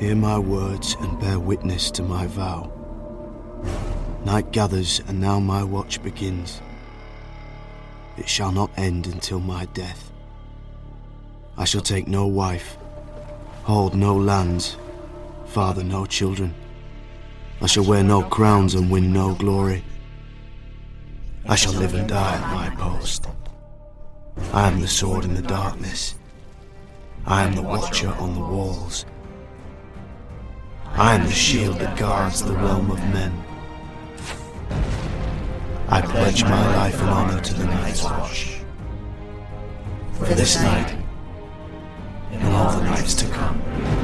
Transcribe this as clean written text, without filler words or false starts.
Hear my words and bear witness to my vow. Night gathers and now my watch begins. It shall not end until my death. I shall take no wife, hold no lands, father no children. I shall wear no crowns and win no glory. I shall live and die at my post. I am the sword in the darkness. I am the watcher on the walls. I am the shield that guards the realm of men. I pledge my life and honor to the Night's Watch. For this night, and all the nights to come.